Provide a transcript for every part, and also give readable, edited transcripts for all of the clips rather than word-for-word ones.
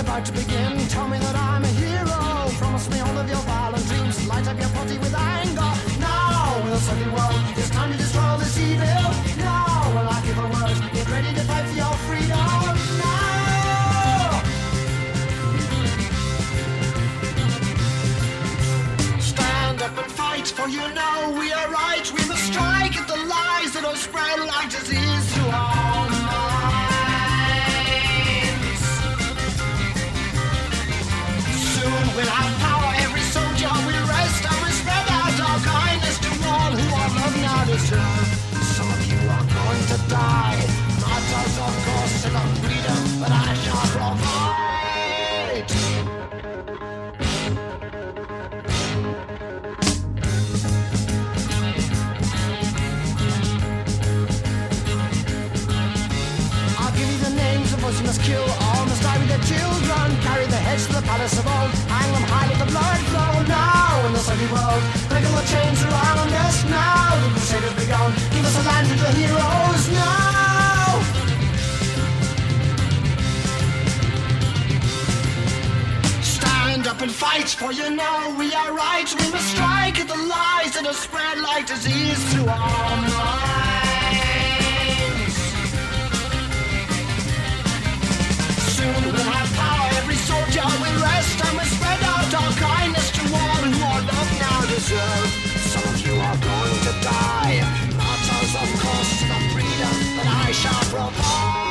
about to begin. Tell me that I'm a hero. Promise me all of your violent dreams. Light up your body with anger. Now, in a sunny world, it's time to destroy this evil. Now, when I give a word, get ready to fight for your freedom. Now! Stand up and fight, for you know we are right. We must strike at the lies that are spread like disease through our minds. Soon we'll have power, every soldier will rest, and we spread out our kindness to all who our love now deserve. Some of you are going to die, martyrs of course to the freedom that I shall provide. You must kill all, must die with their children. Carry their heads to the palace of old, hang them high, let the blood flow. Now in the sunny world, break all the chains around us. Now the crusade has begun, give us a land with the heroes now. Stand up and fight, for you know we are right. We must strike at the lies that are spread like disease through our minds. Soon we'll have power, every soldier will rest, and we'll spread out our kindness to all who our love now deserve. Some of you are going to die, martyrs of course to the freedom that I shall provide.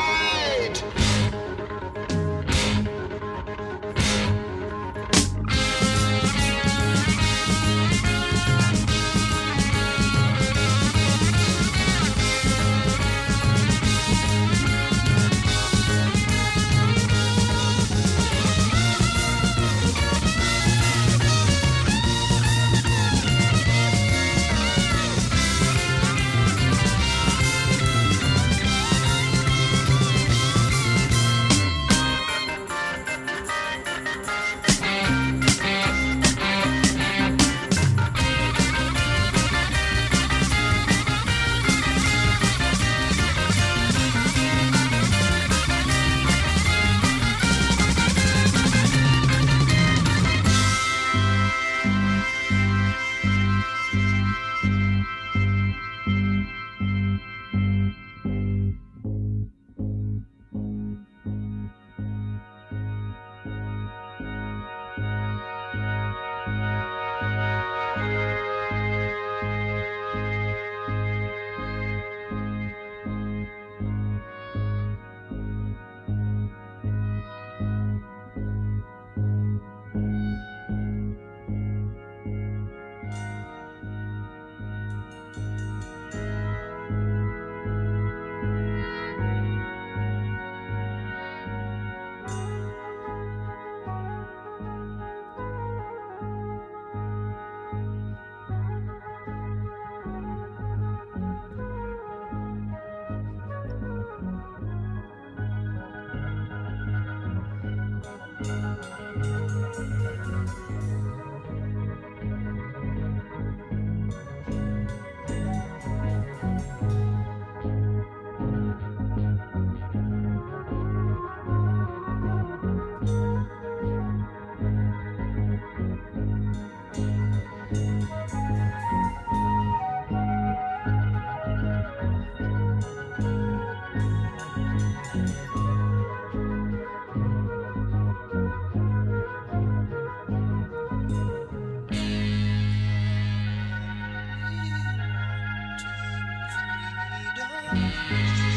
Freedom.